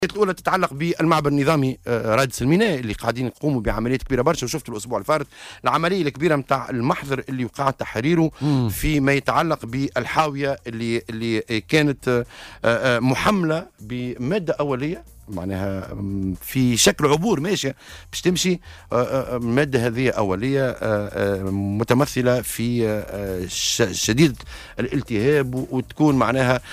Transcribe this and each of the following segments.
الأولى تتعلق بالمعبر النظامي رادس الميناء اللي قاعدين يقوموا بعمليات كبيرة برشا، وشفت الأسبوع الفارط العملية الكبيرة نتاع المحضر اللي وقع تحريره فيما يتعلق بالحاوية اللي كانت محملة بمادة أولية معناها في شكل عبور ماشية باش تمشي. المادة هذه أولية متمثلة في شديدة الالتهاب وتكون معناها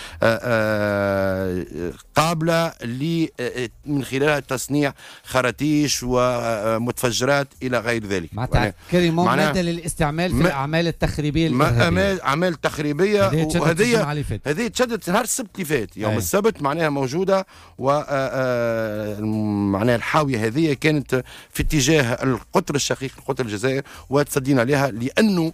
قابلة من خلالها تصنيع خراتيش ومتفجرات إلى غير ذلك. معناها مادة للاستعمال في الأعمال التخريبية أعمال تخريبية، وهذه تشدت نهار السبت اللي فات يوم السبت معناها موجودة. و معناها الحاوية هذه كانت في اتجاه القطر الشقيق القطر الجزائر، وتصدينا لها لأنه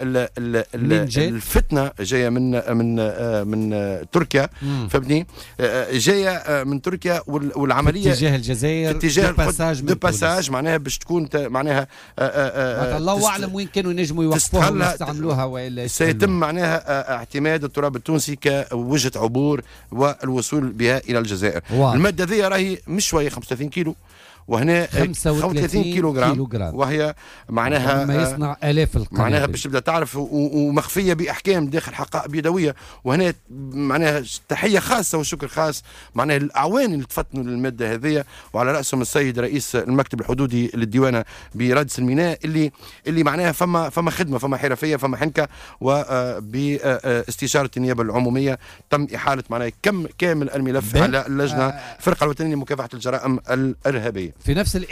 الفتنة جاية من تركيا، فهمتني، جاية من تركيا، والعملية في اتجاه الجزائر في اتجاه دو باساج معناها باش تكون معناها الله أعلم وين كانوا ينجموا يوقفوها ويستعملوها والا سيتم معناها اعتماد التراب التونسي كوجهة عبور والوصول بها إلى الجزائر. المادة ذي راهي مش شوية 35 كيلو، وهنا 35 كيلوغرام، وهي معناها ما يصنع آلاف القنابل معناها باش تبدا تعرف ومخفيه باحكام داخل حقائب يدويه. وهنا معناها تحيه خاصه وشكر خاص معناها الاعوان اللي تفطنوا للماده هذه، وعلى راسهم السيد رئيس المكتب الحدودي للديوانه برادس الميناء اللي معناها فما خدمه، فما حرفيه، فما حنكه. وباستشاره النيابه العموميه تم احاله معناها كامل الملف على اللجنه الفرقه الوطنيه لمكافحه الجرائم الارهابيه. في نفس